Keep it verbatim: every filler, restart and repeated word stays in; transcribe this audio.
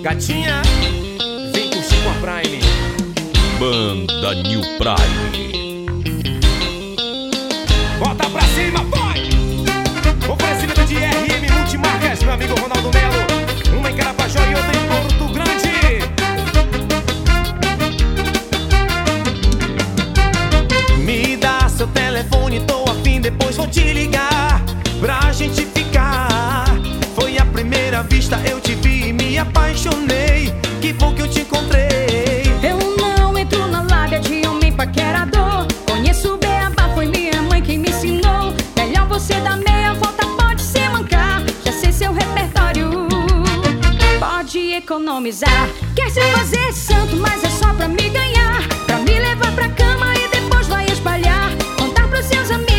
Gatinha, vem curtir com a Prime. Banda New Prime. Bota pra cima, vai! Oferecimento de R M Multimarcas, meu amigo Ronaldo Melo. Uma em Carapajó e outra em Porto Grande. Me dá seu telefone, tô a fim, depois vou te ligar pra gente ficar. Foi a primeira vista, eu te vi e me apaixonei. Que bom que eu te encontrei. Eu não entro na lábia de homem paquerador. Conheço o beabá, foi minha mãe quem me ensinou. Melhor você dar meia volta, pode se mancar. Já sei seu repertório, pode economizar. Quer se fazer santo, mas é só pra me ganhar. Pra me levar pra cama e depois vai espalhar. Contar pros seus amigos